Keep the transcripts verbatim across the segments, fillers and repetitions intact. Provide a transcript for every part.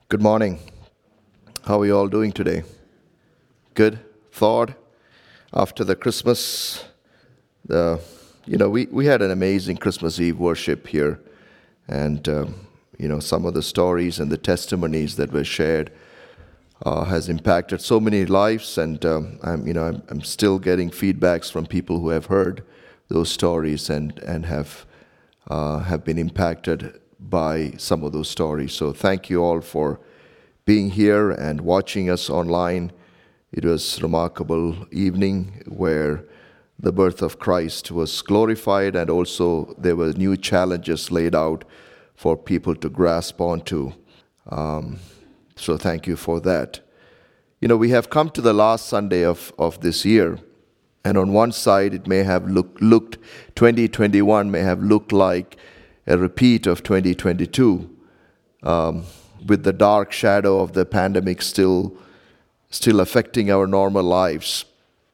Good morning. How are you all doing today? Good? Thawed? After the Christmas, the you know, we, we had an amazing Christmas Eve worship here. And, um, you know, some of the stories and the testimonies that were shared uh, has impacted so many lives. And, um, I'm, you know, I'm, I'm still getting feedbacks from people who have heard those stories and, and have, uh, have been impacted by some of those stories. So thank you all for being here and watching us online. It was a remarkable evening where the birth of Christ was glorified, and also there were new challenges laid out for people to grasp onto. Um, so thank you for that. You know, we have come to the last Sunday of, of this year, and on one side it may have look, looked, twenty twenty-one may have looked like a repeat of twenty twenty-two, um, with the dark shadow of the pandemic still, still affecting our normal lives.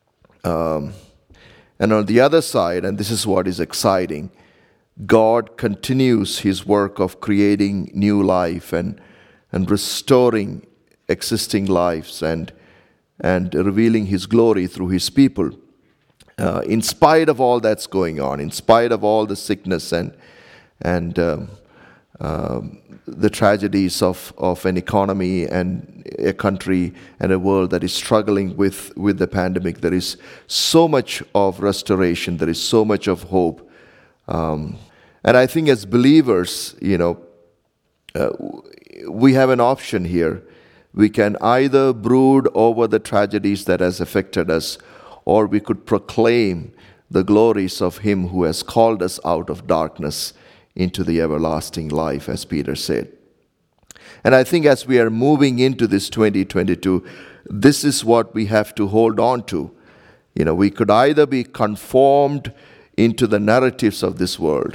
Um, and on the other side, and this is what is exciting, God continues His work of creating new life and, and restoring existing lives and, and revealing His glory through His people. Uh, in spite of all that's going on, in spite of all the sickness and and um, um, the tragedies of, of an economy and a country and a world that is struggling with, with the pandemic, there is so much of restoration, there is so much of hope. Um, and I think as believers, you know, uh, we have an option here. We can either brood over the tragedies that has affected us, or we could proclaim the glories of Him who has called us out of darkness into the everlasting life, as Peter said. And I think as we are moving into this twenty twenty-two, this is what we have to hold on to. You know, we could either be conformed into the narratives of this world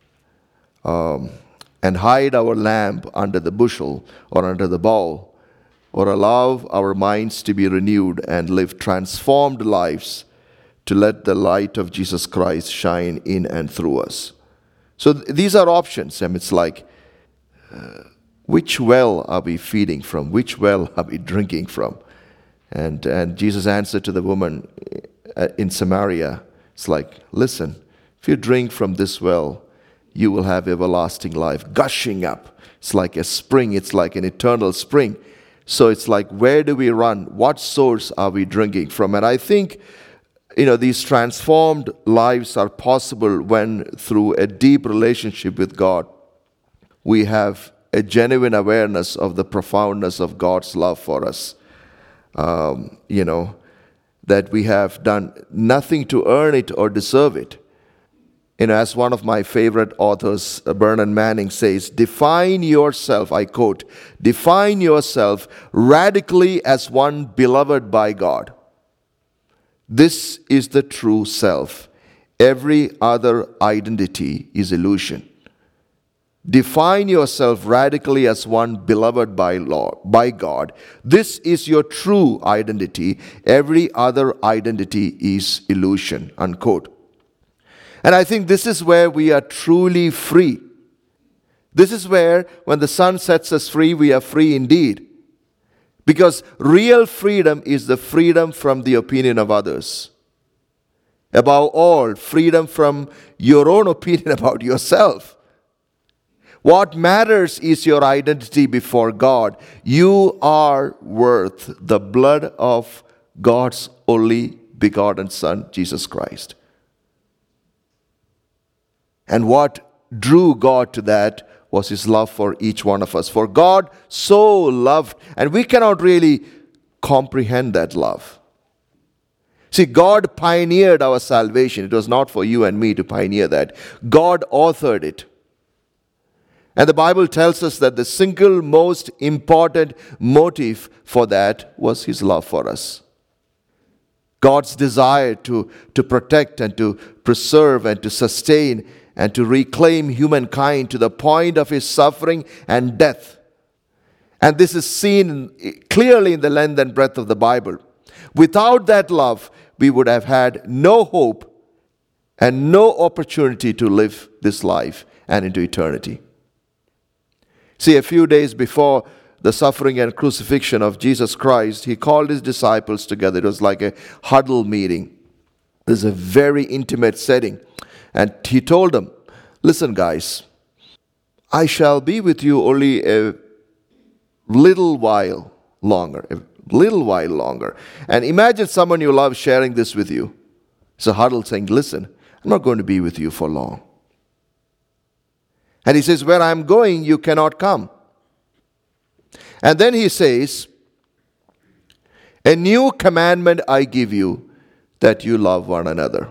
um, and hide our lamp under the bushel or under the bowl, or allow our minds to be renewed and live transformed lives to let the light of Jesus Christ shine in and through us. So th- these are options. I mean, it's like, uh, which well are we feeding from? Which well are we drinking from? And and Jesus answered to the woman in Samaria, it's like, listen, if you drink from this well, you will have everlasting life gushing up. It's like a spring. It's like an eternal spring. So it's like, where do we run? What source are we drinking from? And I think, you know, these transformed lives are possible when, through a deep relationship with God, we have a genuine awareness of the profoundness of God's love for us. Um, you know, that we have done nothing to earn it or deserve it. You know, as one of my favorite authors, Bernard Manning, says, define yourself, I quote, define yourself radically as one beloved by God. This is the true self. Every other identity is illusion. Define yourself radically as one beloved by Lord, by God. This is your true identity. Every other identity is illusion, unquote. And I think this is where we are truly free. This is where, when the sun sets us free, we are free indeed. Because real freedom is the freedom from the opinion of others. Above all, freedom from your own opinion about yourself. What matters is your identity before God. You are worth the blood of God's only begotten Son, Jesus Christ. And what drew God to that was His love for each one of us. For God so loved, and we cannot really comprehend that love. See, God pioneered our salvation. It was not for you and me to pioneer that. God authored it. And the Bible tells us that the single most important motive for that was His love for us. God's desire to, to protect and to preserve and to sustain and to reclaim humankind to the point of His suffering and death. And this is seen clearly in the length and breadth of the Bible. Without that love, we would have had no hope and no opportunity to live this life and into eternity. See, a few days before the suffering and crucifixion of Jesus Christ, he called his disciples together. It was like a huddle meeting. This is a very intimate setting. And he told them, listen guys, I shall be with you only a little while longer, a little while longer. And imagine someone you love sharing this with you. It's a huddle saying, listen, I'm not going to be with you for long. And he says, where I'm going, you cannot come. And then he says, a new commandment I give you, that you love one another.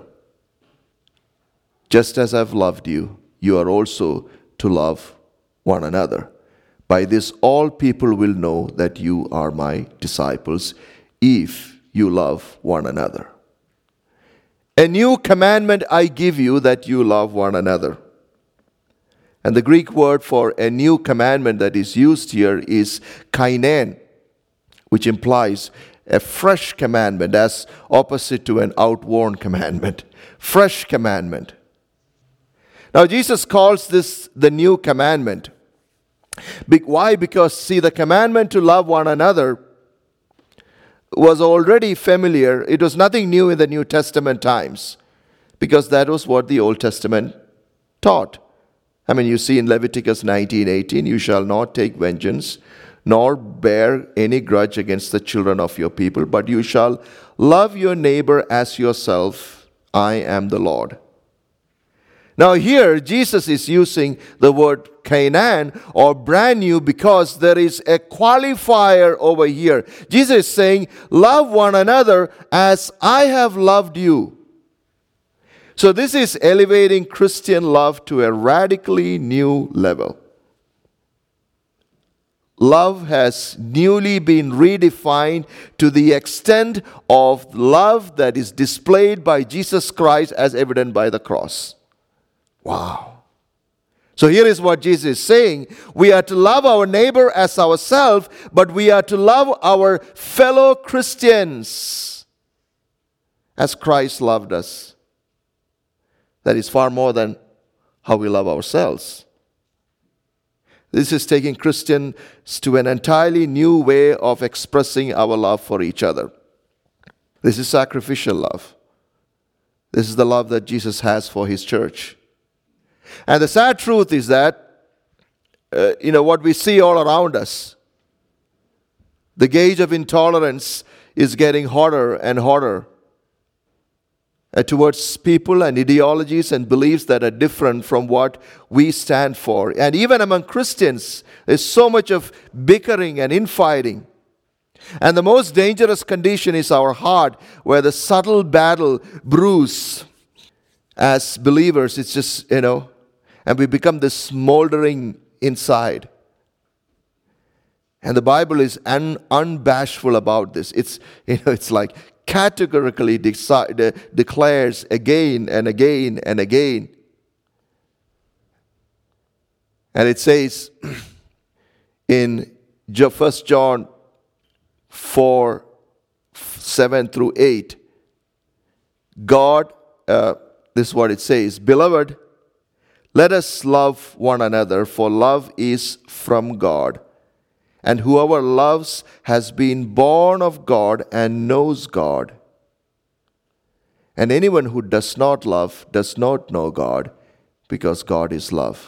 Just as I've loved you, you are also to love one another. By this all people will know that you are my disciples, if you love one another. A new commandment I give you, that you love one another. And the Greek word for a new commandment that is used here is kainein, which implies a fresh commandment as opposite to an outworn commandment. Fresh commandment. Now Jesus calls this the new commandment. Be- why? Because, see, the commandment to love one another was already familiar. It was nothing new in the New Testament times, because that was what the Old Testament taught. I mean, you see in Leviticus nineteen eighteen, you shall not take vengeance, nor bear any grudge against the children of your people, but you shall love your neighbor as yourself. I am the Lord. Now here, Jesus is using the word kainein, or brand new, because there is a qualifier over here. Jesus is saying, love one another as I have loved you. So this is elevating Christian love to a radically new level. Love has newly been redefined to the extent of love that is displayed by Jesus Christ as evident by the cross. Wow. So here is what Jesus is saying. We are to love our neighbor as ourselves, but we are to love our fellow Christians as Christ loved us. That is far more than how we love ourselves. This is taking Christians to an entirely new way of expressing our love for each other. This is sacrificial love. This is the love that Jesus has for his church. And the sad truth is that, uh, you know, what we see all around us, the gauge of intolerance is getting hotter and hotter uh, towards people and ideologies and beliefs that are different from what we stand for. And even among Christians, there's so much of bickering and infighting. And the most dangerous condition is our heart, where the subtle battle brews. As believers, it's just, you know, and we become this smoldering inside. And the Bible is un- unbashful about this. It's, you know, it's like categorically deci- de- declares again and again and again. And it says in First John four, seven through eight, God, uh, this is what it says, Beloved, let us love one another, for love is from God. And whoever loves has been born of God and knows God. And anyone who does not love does not know God, because God is love.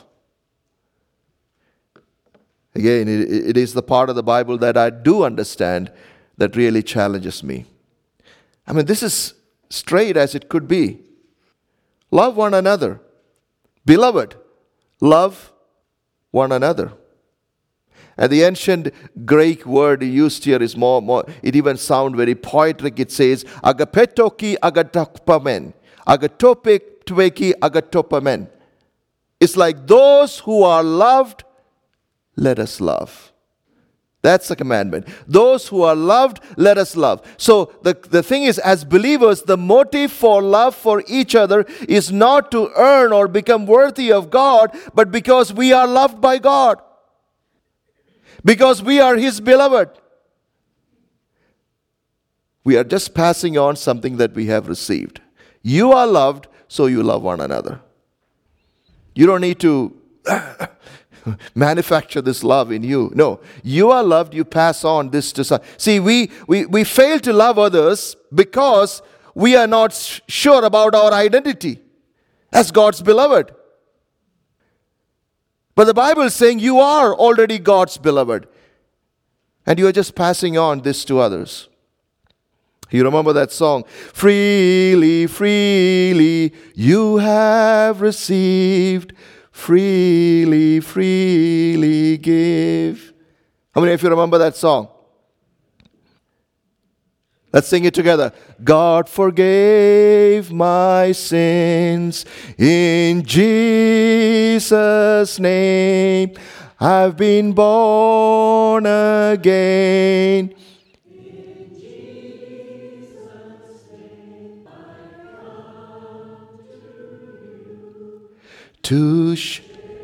Again, it, it is the part of the Bible that I do understand that really challenges me. I mean, this is straight as it could be. Love one another. Beloved, love one another. And the ancient Greek word used here is more, more it even sounds very poetic. It says, agapetoki agatopamen. Agatopik tveki agatopamen. It's like those who are loved, let us love. That's the commandment. Those who are loved, let us love. So the, the thing is, as believers, the motive for love for each other is not to earn or become worthy of God, but because we are loved by God. Because we are His beloved. We are just passing on something that we have received. You are loved, so you love one another. You don't need to manufacture this love in you. No, you are loved, you pass on this to some. See, we, we, we fail to love others because we are not sure about our identity as God's beloved. But the Bible is saying you are already God's beloved. And you are just passing on this to others. You remember that song? Freely, freely you have received. Freely, freely give. How many of you remember that song? Let's sing it together. God forgave my sins in Jesus' name. I've been born again. In Jesus' name, I come to you. To sh-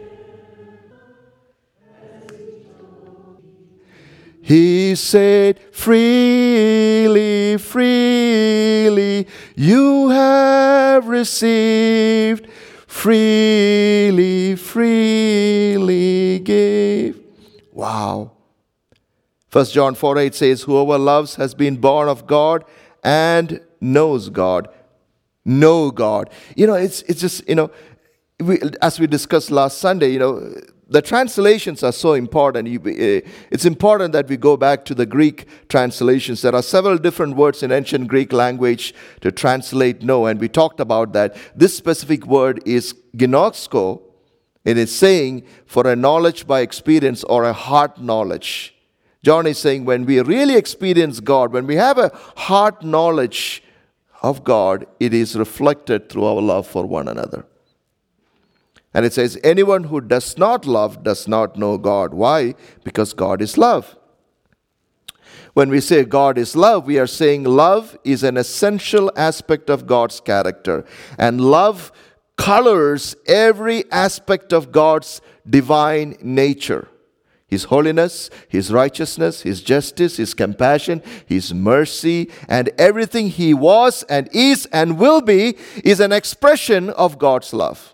He said, freely, freely you have received. Freely, freely give. Wow. First John four eight says, whoever loves has been born of God and knows God. Know God. You know, it's it's just, you know, we, as we discussed last Sunday, you know, the translations are so important. It's important that we go back to the Greek translations. There are several different words in ancient Greek language to translate know, and we talked about that. This specific word is ginosko. It is saying for a knowledge by experience or a heart knowledge. John is saying when we really experience God, when we have a heart knowledge of God, it is reflected through our love for one another. And it says, anyone who does not love does not know God. Why? Because God is love. When we say God is love, we are saying love is an essential aspect of God's character. And love colors every aspect of God's divine nature. His holiness, His righteousness, His justice, His compassion, His mercy, and everything He was and is and will be is an expression of God's love.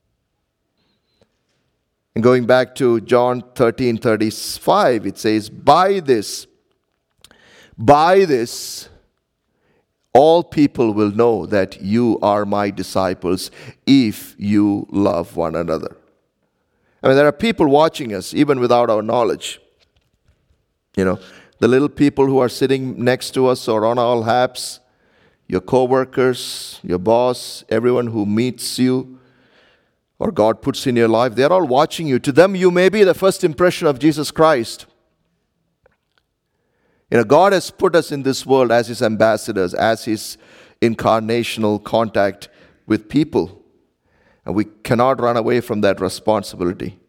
And going back to John thirteen thirty-five, it says, by this, by this, all people will know that you are my disciples if you love one another. I mean, there are people watching us even without our knowledge. You know, the little people who are sitting next to us or on our laps, your co-workers, your boss, everyone who meets you, or God puts in your life, they're all watching you. To them, you may be the first impression of Jesus Christ. You know, God has put us in this world as His ambassadors, as His incarnational contact with people. And we cannot run away from that responsibility.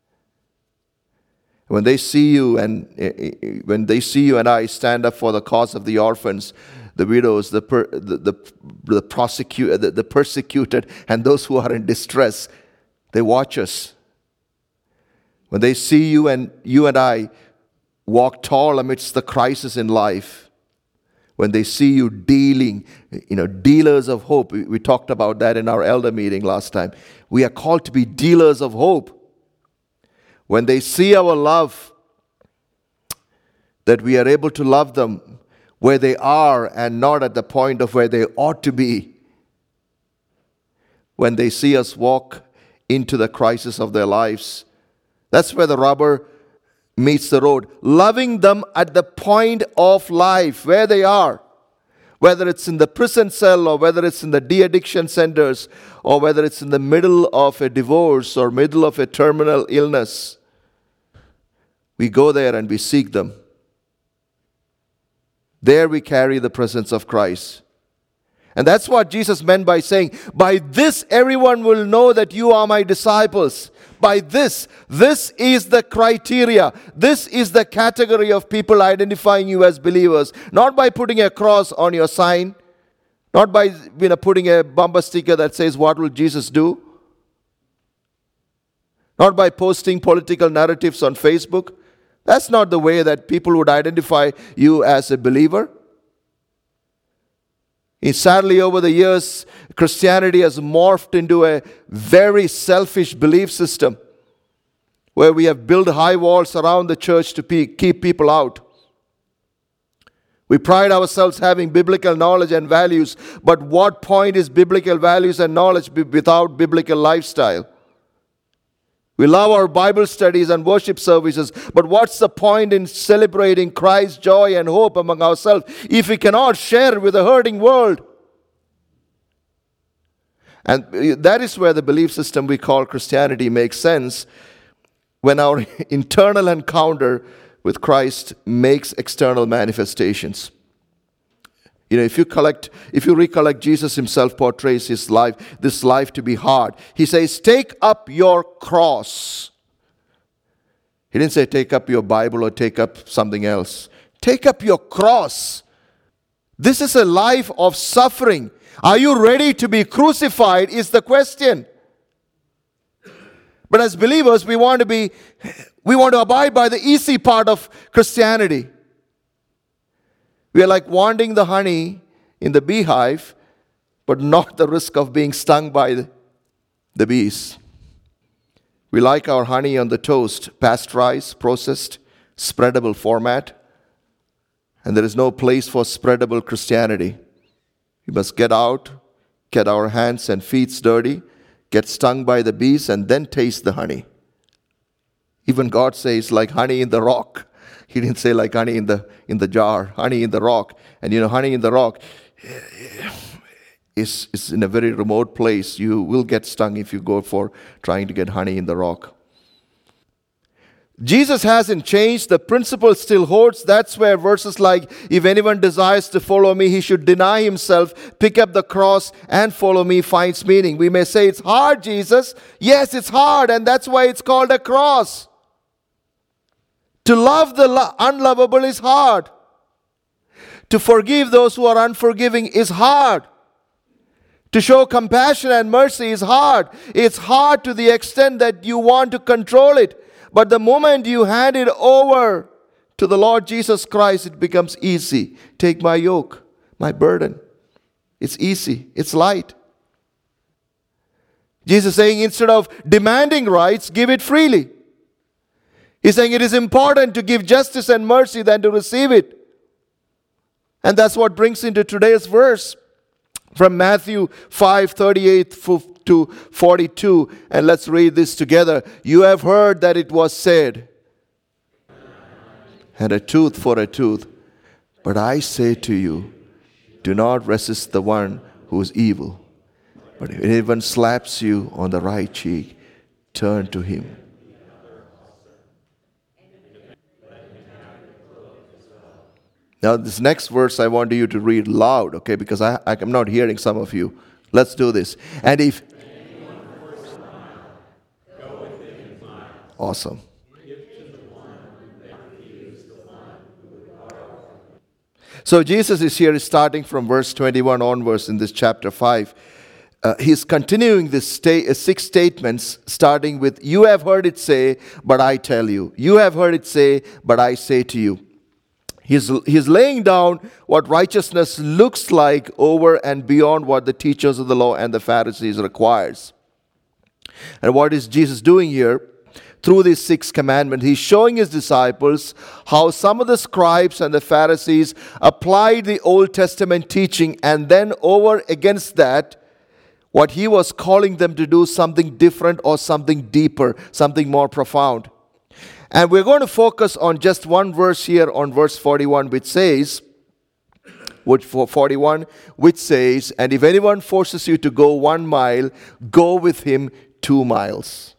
When they see you and when they see you and I stand up for the cause of the orphans, the widows, the per, the the, the, prosecu- the the persecuted, and those who are in distress, they watch us. When they see you and you and I walk tall amidst the crisis in life, when they see you dealing, you know, dealers of hope. We, we talked about that in our elder meeting last time. We are called to be dealers of hope. When they see our love, that we are able to love them where they are and not at the point of where they ought to be. When they see us walk into the crisis of their lives, that's where the rubber meets the road. Loving them at the point of life, where they are. Whether it's in the prison cell or whether it's in the de-addiction centers or whether it's in the middle of a divorce or middle of a terminal illness. We go there and we seek them. There we carry the presence of Christ. And that's what Jesus meant by saying, by this everyone will know that you are my disciples. By this, this is the criteria. This is the category of people identifying you as believers. Not by putting a cross on your sign. Not by, you know, putting a bumper sticker that says, what will Jesus do? Not by posting political narratives on Facebook. That's not the way that people would identify you as a believer. And sadly, over the years, Christianity has morphed into a very selfish belief system where we have built high walls around the church to pe- keep people out. We pride ourselves having biblical knowledge and values, but what point is biblical values and knowledge be- without biblical lifestyle? We love our Bible studies and worship services, but what's the point in celebrating Christ's joy and hope among ourselves if we cannot share it with a hurting world? And that is where the belief system we call Christianity makes sense, when our internal encounter with Christ makes external manifestations. You know, if you collect, if you recollect, Jesus himself portrays his life, this life to be hard. He says, take up your cross. He didn't say take up your Bible or take up something else. Take up your cross. This is a life of suffering. Are you ready to be crucified is the question. But as believers, we want to be, we want to abide by the easy part of Christianity. We are like wanting the honey in the beehive, but not the risk of being stung by the, the bees. We like our honey on the toast, pasteurized, processed, spreadable format. And there is no place for spreadable Christianity. We must get out, get our hands and feet dirty, get stung by the bees, and then taste the honey. Even God says, like honey in the rock. He didn't say like honey in the in the jar, honey in the rock. And you know, honey in the rock is, is in a very remote place. You will get stung if you go for trying to get honey in the rock. Jesus hasn't changed. The principle still holds. That's where verses like, if anyone desires to follow me, he should deny himself, pick up the cross, and follow me finds meaning. We may say, it's hard, Jesus. Yes, it's hard, and that's why it's called a cross. To love the lo- unlovable is hard. To forgive those who are unforgiving is hard. To show compassion and mercy is hard. It's hard to the extent that you want to control it. But the moment you hand it over to the Lord Jesus Christ, it becomes easy. Take my yoke, my burden. It's easy. It's light. Jesus is saying, instead of demanding rights, give it freely. He's saying it is important to give justice and mercy than to receive it. And that's what brings into today's verse from Matthew five, thirty-eight to forty-two. And let's read this together. You have heard that it was said, and a tooth for a tooth. But I say to you, do not resist the one who is evil. But if anyone slaps you on the right cheek, turn to him. Now, this next verse I want you to read loud, okay, because I, I'm not hearing some of you. Let's do this. And if... Awesome. So Jesus is here starting from verse twenty-one onwards in this chapter five. Uh, he's continuing this sta- uh, six statements starting with, you have heard it say, but I tell you. You have heard it say, but I say to you. He's, he's laying down what righteousness looks like over and beyond what the teachers of the law and the Pharisees requires. And what is Jesus doing here? Through these six commandments, he's showing his disciples how some of the scribes and the Pharisees applied the Old Testament teaching, and then over against that, what he was calling them to do, something different or something deeper, something more profound. And we're going to focus on just one verse here, on verse forty-one, which says, which for forty-one, which says, and if anyone forces you to go one mile, go with him two miles.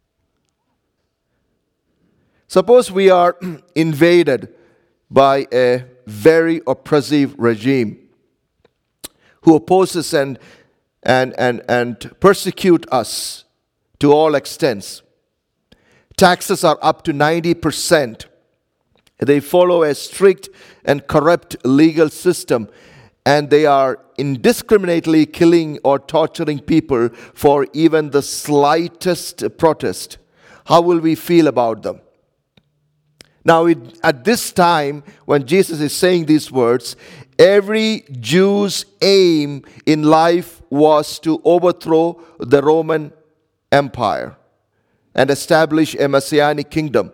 Suppose we are invaded by a very oppressive regime who opposes and and and and persecute us to all extents. Taxes are up to ninety percent. They follow a strict and corrupt legal system, and they are indiscriminately killing or torturing people for even the slightest protest. How will we feel about them? Now, it, at this time, when Jesus is saying these words, every Jew's aim in life was to overthrow the Roman Empire. and establish a messianic kingdom.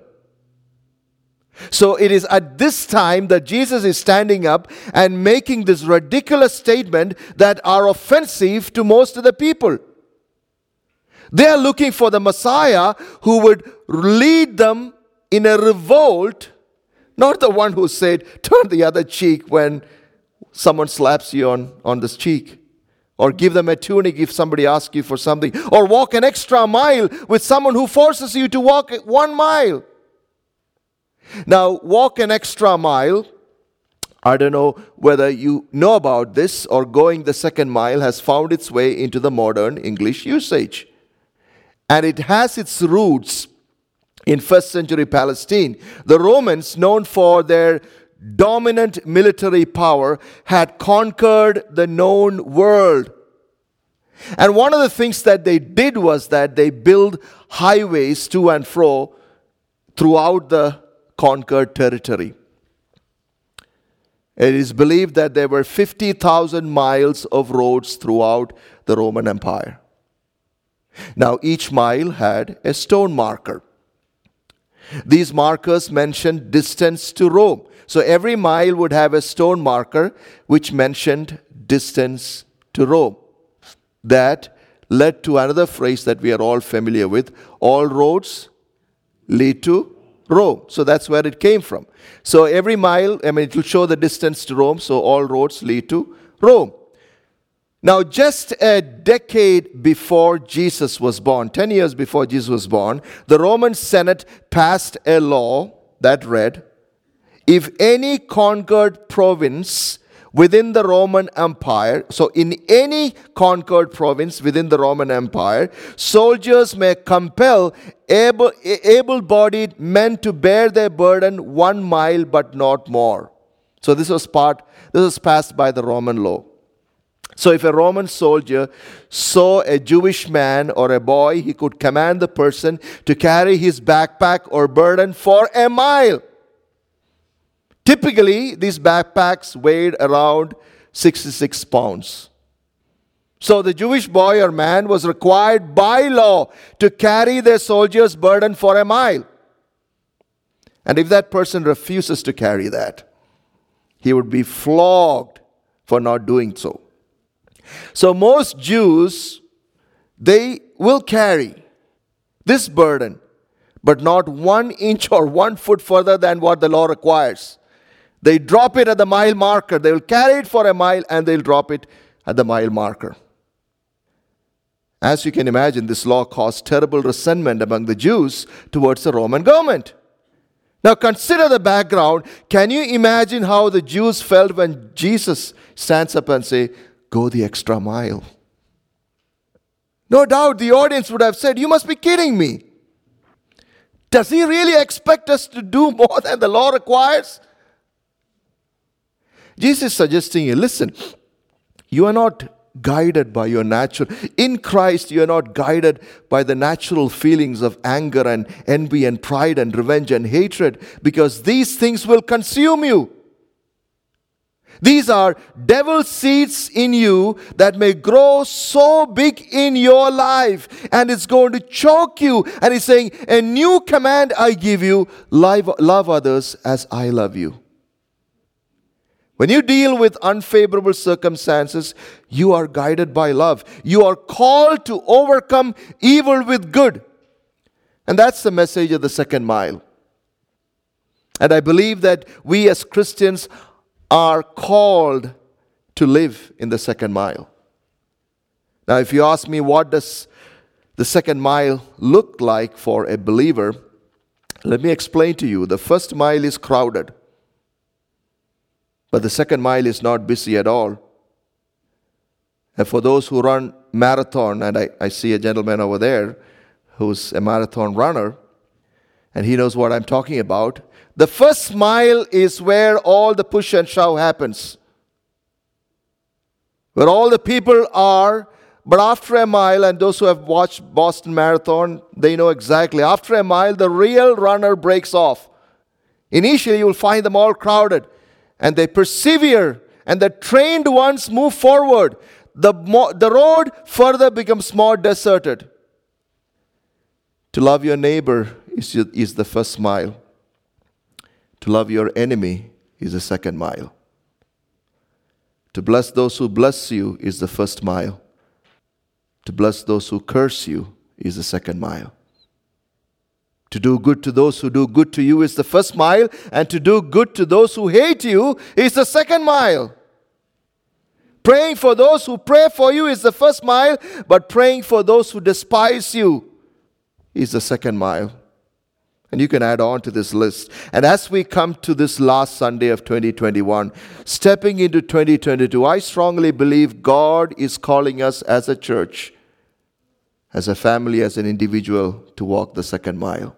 So it is at this time that Jesus is standing up and making this ridiculous statement that are offensive to most of the people. They are looking for the Messiah who would lead them in a revolt, not the one who said, turn the other cheek when someone slaps you on, on this cheek. Or give them a tunic if somebody asks you for something. Or walk an extra mile with someone who forces you to walk one mile. Now, walk an extra mile, I don't know whether you know about this, or going the second mile has found its way into the modern English usage. And it has its roots in first century Palestine. The Romans, known for their dominant military power, had conquered the known world. And one of the things that they did was that they built highways to and fro throughout the conquered territory. It is believed that there were fifty thousand miles of roads throughout the Roman Empire. Now, each mile had a stone marker. These markers mentioned distance to Rome. So every mile would have a stone marker which mentioned distance to Rome. That led to another phrase that we are all familiar with: all roads lead to Rome. So that's where it came from. So every mile, I mean, it will show the distance to Rome, so all roads lead to Rome. Now, just a decade before Jesus was born, ten years before Jesus was born, the Roman Senate passed a law that read, if any conquered province within the Roman Empire, so in any conquered province within the Roman Empire, soldiers may compel able, able-bodied men to bear their burden one mile but not more. So this was part, this was passed by the Roman law. So if a Roman soldier saw a Jewish man or a boy, he could command the person to carry his backpack or burden for a mile. Typically, these backpacks weighed around sixty-six pounds. So the Jewish boy or man was required by law to carry their soldier's burden for a mile. And if that person refuses to carry that, he would be flogged for not doing so. So most Jews, they will carry this burden, but not one inch or one foot further than what the law requires. They drop it at the mile marker. They will carry it for a mile and they'll drop it at the mile marker. As you can imagine, this law caused terrible resentment among the Jews towards the Roman government. Now consider the background. Can you imagine how the Jews felt when Jesus stands up and says, go the extra mile? No doubt the audience would have said, you must be kidding me. Does he really expect us to do more than the law requires? Jesus is suggesting you, listen, you are not guided by your natural, in Christ you are not guided by the natural feelings of anger and envy and pride and revenge and hatred, because these things will consume you. These are devil seeds in you that may grow so big in your life, and it's going to choke you. And he's saying, a new command I give you, love, love others as I love you. When you deal with unfavorable circumstances, you are guided by love. You are called to overcome evil with good. And that's the message of the second mile. And I believe that we as Christians are called to live in the second mile. Now, if you ask me, what does the second mile look like for a believer? Let me explain to you. The first mile is crowded, but the second mile is not busy at all. And for those who run marathon, and I, I see a gentleman over there who's a marathon runner, and he knows what I'm talking about. The first mile is where all the push and shove happens, where all the people are. But after a mile, and those who have watched Boston Marathon, they know exactly. After a mile, the real runner breaks off. Initially, you will find them all crowded, and they persevere, and the trained ones move forward. The, mo- the road further becomes more deserted. To love your neighbor is, is the first mile. To love your enemy is the second mile. To bless those who bless you is the first mile. To bless those who curse you is the second mile. To do good to those who do good to you is the first mile, and to do good to those who hate you is the second mile. Praying for those who pray for you is the first mile, but praying for those who despise you is the second mile. And you can add on to this list. And as we come to this last Sunday of twenty twenty-one, stepping into twenty twenty-two, I strongly believe God is calling us as a church, as a family, as an individual, to walk the second mile.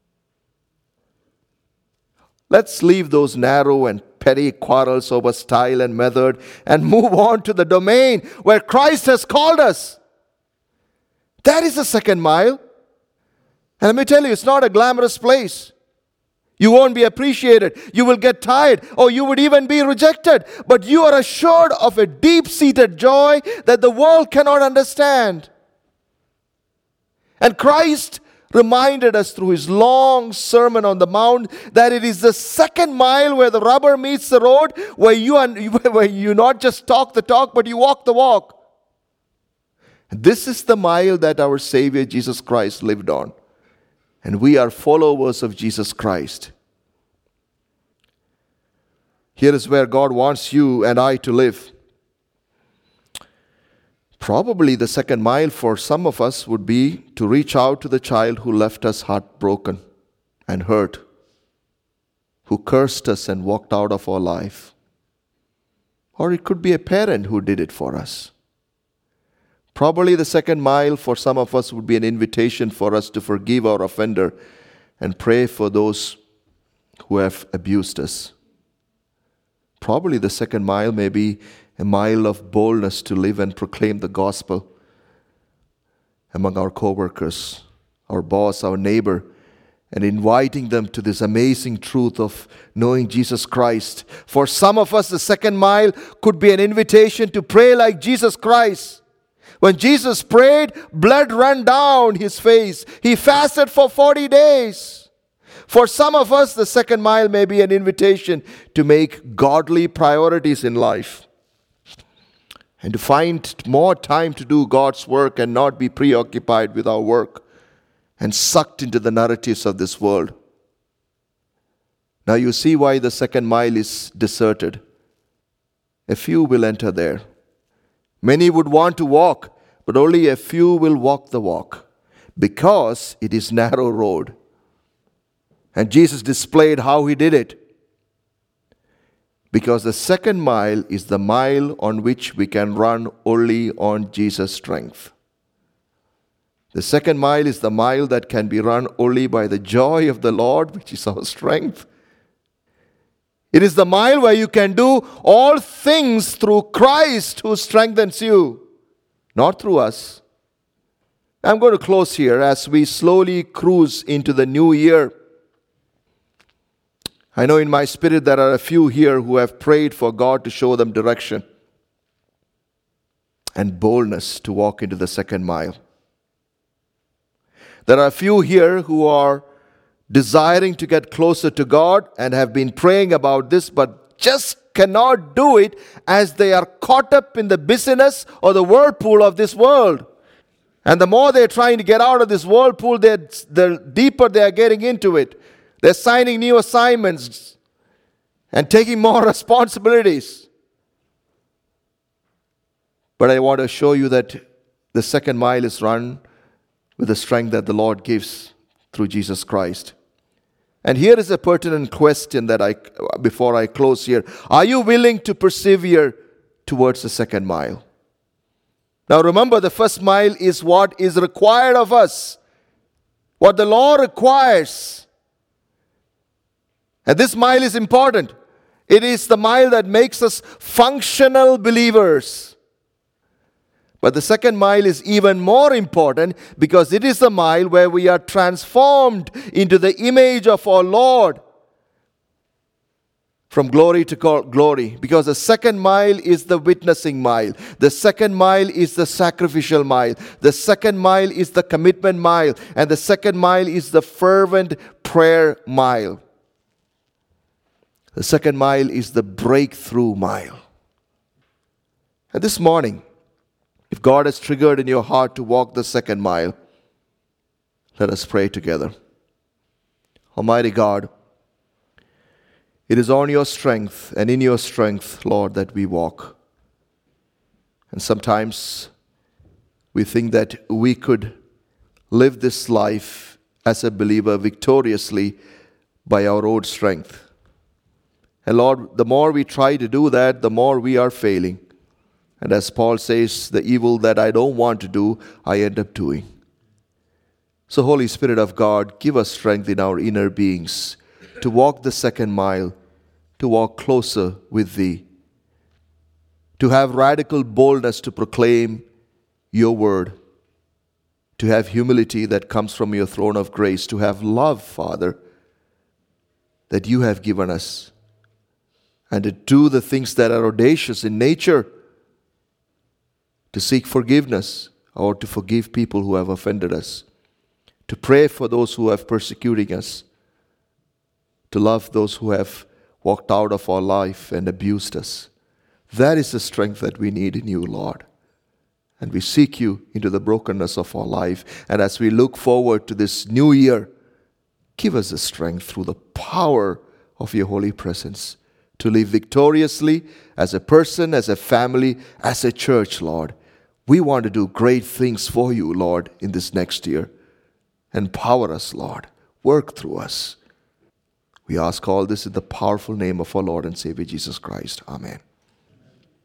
Let's leave those narrow and petty quarrels over style and method and move on to the domain where Christ has called us. That is the second mile. And let me tell you, it's not a glamorous place. You won't be appreciated. You will get tired, or you would even be rejected. But you are assured of a deep-seated joy that the world cannot understand. And Christ reminded us through his long Sermon on the Mount that it is the second mile where the rubber meets the road, where you, are, where you not just talk the talk, but you walk the walk. This is the mile that our Savior Jesus Christ lived on. And we are followers of Jesus Christ. Here is where God wants you and I to live. Probably the second mile for some of us would be to reach out to the child who left us heartbroken and hurt, who cursed us and walked out of our life. Or it could be a parent who did it for us. Probably the second mile for some of us would be an invitation for us to forgive our offender and pray for those who have abused us. Probably the second mile may be a mile of boldness to live and proclaim the gospel among our co-workers, our boss, our neighbor, and inviting them to this amazing truth of knowing Jesus Christ. For some of us, the second mile could be an invitation to pray like Jesus Christ. When Jesus prayed, blood ran down his face. He fasted for forty days. For some of us, the second mile may be an invitation to make godly priorities in life and to find more time to do God's work and not be preoccupied with our work and sucked into the narratives of this world. Now you see why the second mile is deserted. A few will enter there. Many would want to walk, but only a few will walk the walk because it is narrow road. And Jesus displayed how he did it. Because the second mile is the mile on which we can run only on Jesus' strength. The second mile is the mile that can be run only by the joy of the Lord, which is our strength. It is the mile where you can do all things through Christ who strengthens you, not through us. I'm going to close here as we slowly cruise into the new year. I know in my spirit there are a few here who have prayed for God to show them direction and boldness to walk into the second mile. There are a few here who are desiring to get closer to God and have been praying about this, but just cannot do it as they are caught up in the busyness or the whirlpool of this world. And the more they're trying to get out of this whirlpool, the deeper they are getting into it. They're signing new assignments and taking more responsibilities. But I want to show you that the second mile is run with the strength that the Lord gives through Jesus Christ. And here is a pertinent question that I, before I close here. Are you willing to persevere towards the second mile? Now remember, the first mile is what is required of us. What the law requires. And this mile is important. It is the mile that makes us functional believers. But the second mile is even more important because it is the mile where we are transformed into the image of our Lord. from glory to glory, because the second mile is the witnessing mile. The second mile is the sacrificial mile. The second mile is the commitment mile. And the second mile is the fervent prayer mile. The second mile is the breakthrough mile. And this morning, if God has triggered in your heart to walk the second mile, let us pray together. Almighty God, it is on your strength and in your strength, Lord, that we walk. And sometimes we think that we could live this life as a believer victoriously by our own strength. And Lord, the more we try to do that, the more we are failing. And as Paul says, the evil that I don't want to do, I end up doing. So Holy Spirit of God, give us strength in our inner beings to walk the second mile, to walk closer with Thee, to have radical boldness to proclaim Your word, to have humility that comes from Your throne of grace, to have love, Father, that You have given us, and to do the things that are audacious in nature, to seek forgiveness or to forgive people who have offended us, to pray for those who have persecuted us, to love those who have walked out of our life and abused us. That is the strength that we need in You, Lord. And we seek You into the brokenness of our life. And as we look forward to this new year, give us the strength through the power of Your holy presence to live victoriously as a person, as a family, as a church, Lord. We want to do great things for You, Lord, in this next year. Empower us, Lord. Work through us. We ask all this in the powerful name of our Lord and Savior Jesus Christ. Amen.